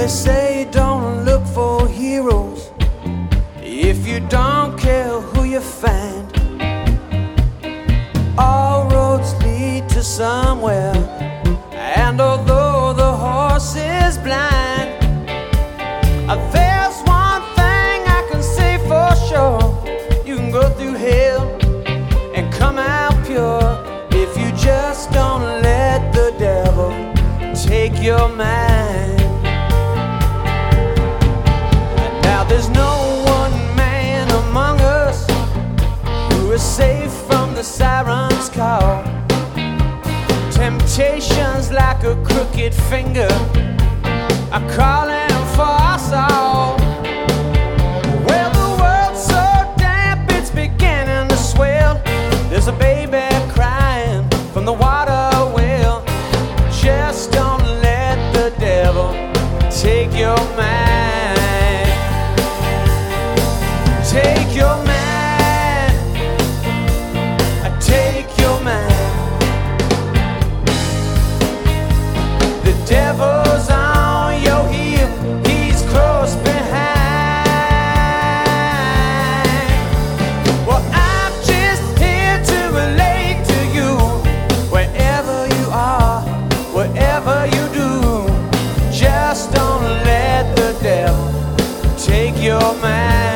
say don't look for heroes if you don't care who you find. All roads lead to somewhere, and although the horse is blind, there's one thing I can say for sure: you can go through hell and come out pure if you just don't let the devil take your mind. Now there's no one man among us who is safe from the siren's call. Temptations like a crooked finger are calling for us all. Well, the world's so damp it's beginning to swell. There's a baby crying from the water well. Just don't let the devil take your mind. Take your mind. Take your mind. The devil's on your heel, he's close behind. Well, I'm just here to relate to you. Wherever you are, whatever you do, just don't let the devil take your mind.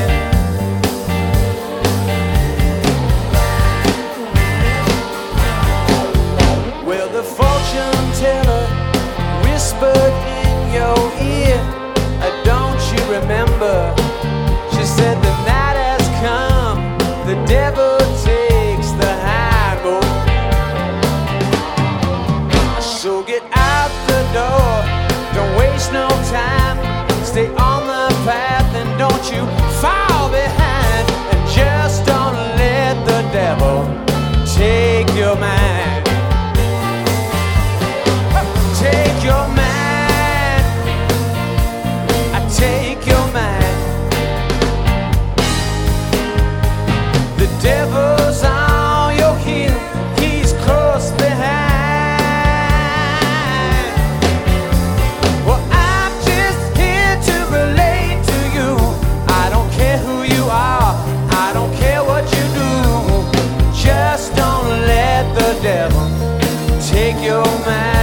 Well, the fortune teller whispered in your ear, don't you remember? She said the night has come, the devil takes the high road. So get out the door, don't waste no time. Stay on the path and don't you fall behind. And just don't let the devil take your mind. Take your mind. I take your mind. The devil's on your heel, he's close behind. Well, I'm just here to relate to you. I don't care who you are, I don't care what you do. Just don't let the devil take your mind.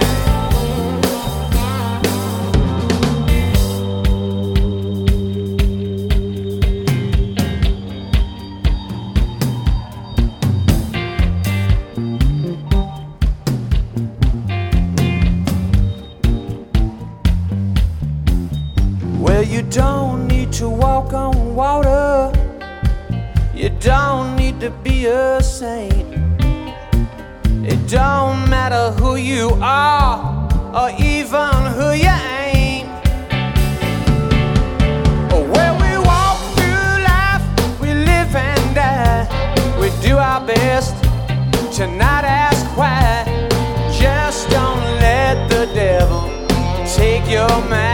Well, you don't need to walk on water, you don't need to be a saint. It don't matter who you are or even who you ain't. Where we walk through life, we live and die. We do our best to not ask why. Just don't let the devil take your mind.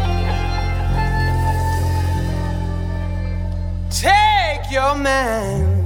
Take your man.